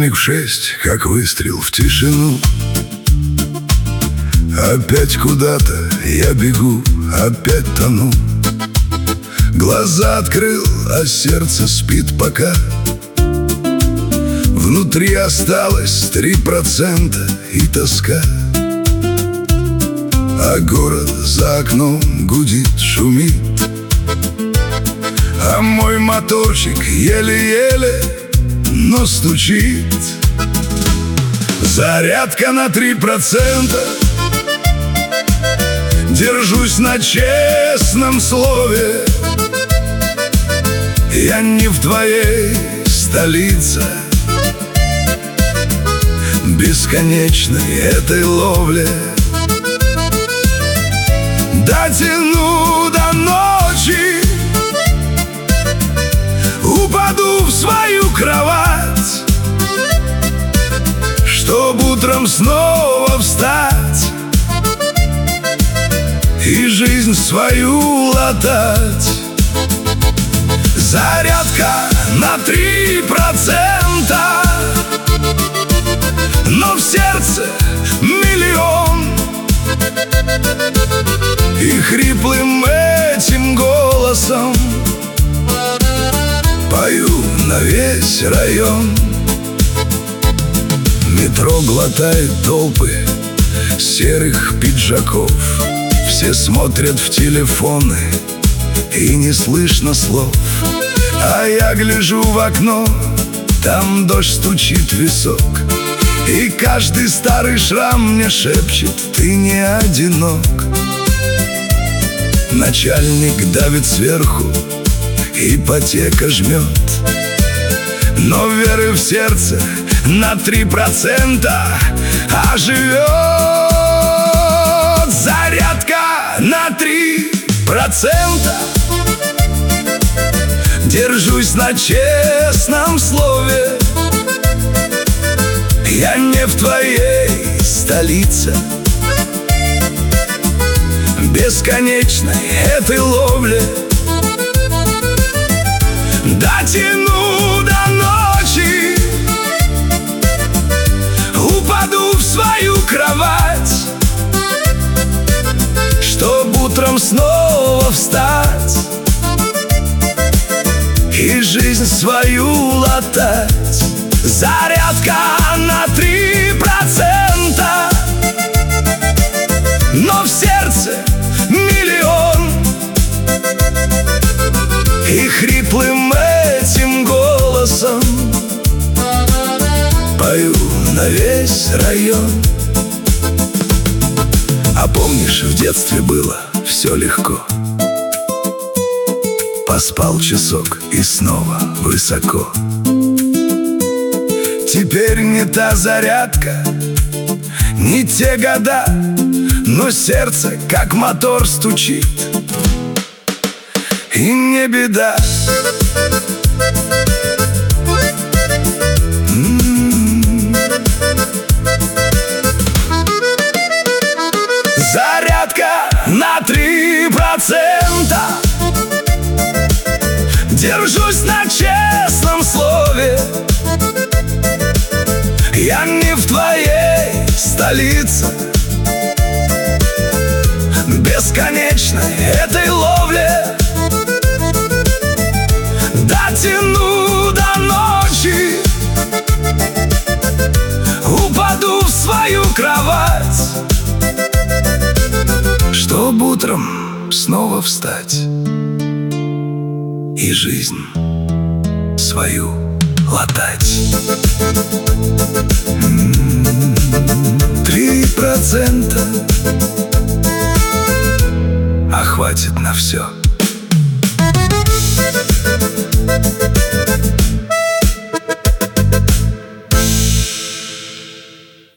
Будильник в 6, как выстрел в тишину. Опять куда-то я бегу, опять тону. Глаза открыл, а сердце спит пока. Внутри осталось 3% и тоска. А город за окном гудит, шумит, а мой моторчик еле-еле, но стучит. Зарядка на 3%. Держусь на честном слове. Я не в твоей столице, бесконечной этой ловле. Дотяну до ночи, упаду в свою кровать, чтоб утром снова встать и жизнь свою латать. Зарядка на 3%, но в сердце миллион. И хриплым этим голосом пою на весь район. Метро глотает толпы серых пиджаков. Все смотрят в телефоны, и не слышно слов. А я гляжу в окно, там дождь стучит в висок. И каждый старый шрам мне шепчет: ты не одинок. Начальник давит сверху, ипотека жмет, но веры в сердце на 3% оживет. Зарядка на 3%. Держусь на честном слове. Я не в твоей столице, бесконечной этой ловле. Дотяну до ночи, упаду в свою кровать, чтоб утром снова встать и жизнь свою латать. Зарядка на 3%, но в сердце миллион. И хриплым этим голосом пою на весь район. А помнишь, в детстве было все легко? Поспал часок и снова высоко. Теперь не та зарядка, не те года, но сердце как мотор стучит, и не беда. Зарядка на 3%. Держусь на честном слове. Я не в твоей столице, бесконечной этой ловле. Дотяну до ночи, упаду в свою кровать, чтоб утром снова встать и жизнь свою латать. 3%, а хватит на все.